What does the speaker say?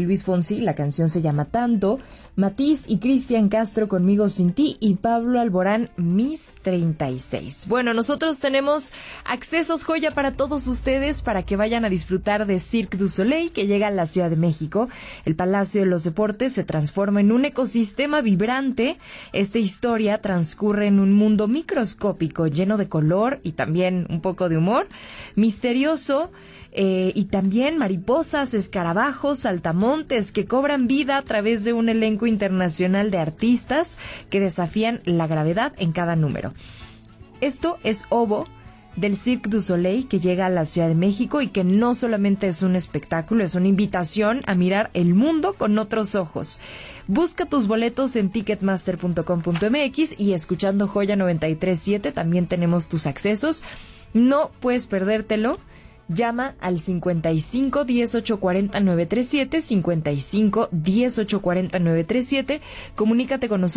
Luis Fonsi, la canción se llama Tanto, Matiz y Cristian Castro, Conmigo Sin Ti, y Pablo Alborán, Mis 36. Bueno, nosotros tenemos accesos joya para todos ustedes para que vayan a disfrutar de Cirque du Soleil, que llega a la Ciudad de México. El Palacio de los Deportes se transforma en un ecosistema vibrante. Esta historia transcurre en un mundo microscópico lleno de color y también un poco de humor, misterioso, y también mariposas, escarabajos, saltamontes que cobran vida a través de un elenco internacional de artistas que desafían la gravedad en cada número. Esto es Obo, del Cirque du Soleil, que llega a la Ciudad de México y que no solamente es un espectáculo, es una invitación a mirar el mundo con otros ojos. Busca tus boletos en ticketmaster.com.mx y escuchando Joya 93.7 también tenemos tus accesos. No puedes perdértelo. Llama al 55 18 40 937, 55 18 40 937. Comunícate con nosotros.